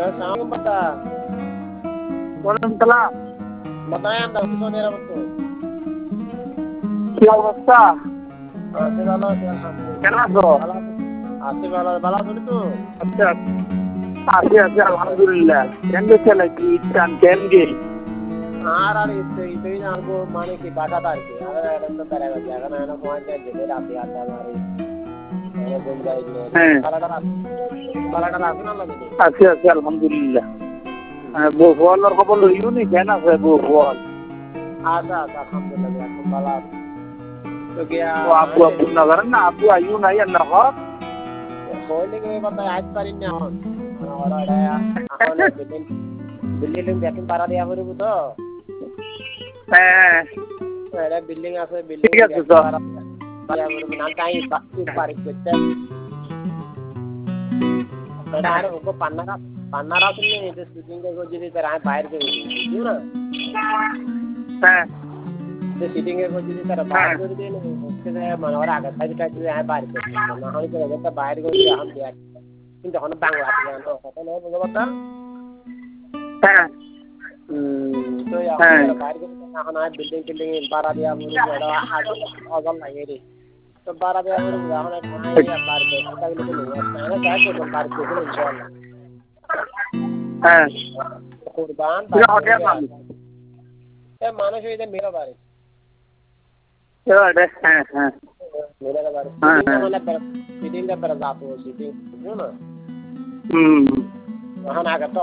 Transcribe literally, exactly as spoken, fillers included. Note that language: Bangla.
Assalamualaikum Pak. Waalaikumsalam. बताएं आप दस सौ तेरह बच्चों क्या अवस्था? आसे वाला কেন আছো? आसे वाला वाला सुनी तो আচ্ছা আছি আছি আলহামদুলিল্লাহ। কেন গেছে নাকি ইটান কেন গে? আর আর ইতে ইতে నాకు మనకి బాగా తారికి అదే ఎంత తరగ జగన ఆయన ఫోన్ చేసి రాత్రి ఆట మరి నేను గుంజాయి కలడ కలడ రాసిన লাগে আছি আছি আলহামদুলিল্লাহ। বউ ফোয়ালের খবর লইও নি কেন আছে বউ ফোয়াল? আচ্ছা আচ্ছা আলহামদুলিল্লাহ এখন ভালো তো গিয়া ও আব্বু আব্বু না করেন না আব্বু আইও নাই আর না হক কইলে কে কথা আজ পারিন না এখন ওরা এখন বিল্ডিং বিল্ডিং দেখেন পারা দেয়া পড়ব তো হ্যাঁ এটা বিল্ডিং আছে বিল্ডিং ঠিক আছে তো পারা দেয়া পড়ব না তাই পারি করতে এটা আর ওকে পান্নারা পান্নারা শুনলে এটা শুটিং কে যদি তার আয় বাইরে করে দিই না হ্যাঁ যে শুটিং এর যদি তার বাইরে করে দিই না হচ্ছে যে মানে ওরা আগে থেকে কাজ দিয়ে আয় বাইরে করতে না হলে তো এটা বাইরে করে দিয়ে আম দেয়া কিন্তু এখন বাংলা আছে না কথা না বুঝতে পারতা হ্যাঁ তো এখন বাইরে করে এখন আর বিল্ডিং বিল্ডিং পারা দেয়া পড়ব এটা আগে অজল লাগে রে তো পারা দেয়া পড়ব এখন আর বাইরে করতে গেলে তো না না যাই তো বাইরে করতে ইনশাআল্লাহ হ্যাঁ কুরবান এ মানুষ হইতে মেরা বাড়ি এবারে হ্যাঁ হ্যাঁ মেরা বাড়ি সিটিং का पर जातो सिटिंग है ना হুম वहां आगे तो